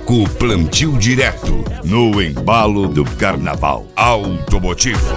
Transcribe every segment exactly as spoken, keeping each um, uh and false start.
toca o plantio direto no embalo do carnaval automotivo.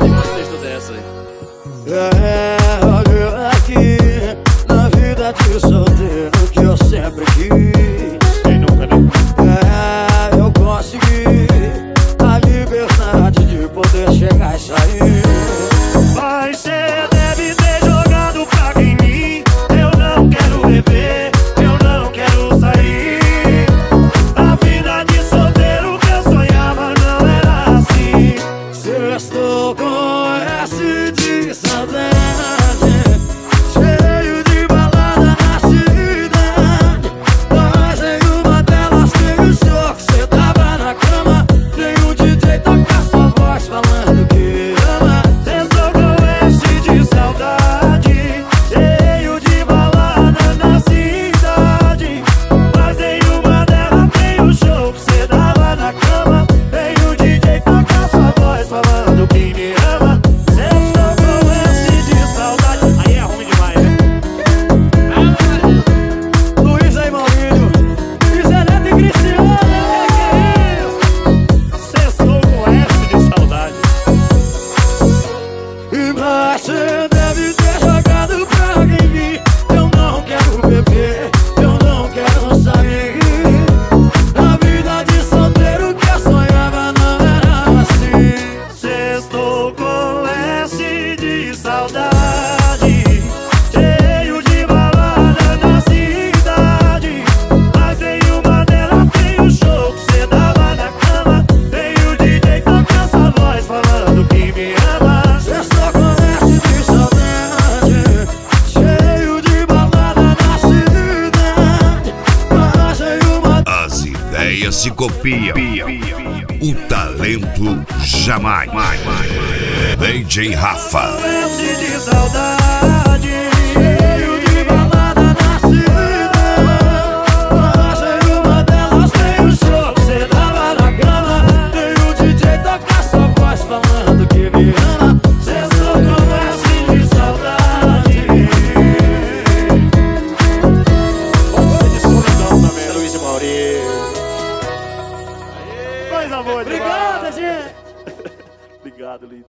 É, olha aqui, na vida de solteiro que eu sempre quis. Quem nunca, né? É, eu consegui a liberdade de poder chegar e sair. Mas cê deve ter jogado praga em mim. Eu não quero beber, eu não quero sair. A vida de solteiro que eu sonhava não era assim. Se estou com S de saudade, cheio de balada na cidade, mas em uma delas tem o show que cê tava na cama. Tem um D J toca sua voz falando que ama. Estou com S de saudade, cheio de balada na cidade, mas em uma delas tem o show que cê dava na cama. Tem o D J toca sua voz falando que me ama. Estou com S de saudade. Aí é ruim demais, né? Luiz aí, Maurício, Zé Neto e Cristiano. Estou com S de saudade. E você deve ter jogado praga em mim. Eu não quero beber, eu não quero sair. A vida de solteiro que eu sonhava não era assim. Estou com S de saudade, cheio de balada na cidade, mas em uma delas tem o show que cê dava na cama. Tem o D J toca essa voz falando que me ama. Estou com S de saudade, cheio de balada na cidade, mas em uma As ideias se copiam, o talento jamais. D J Rafa. S de saudade.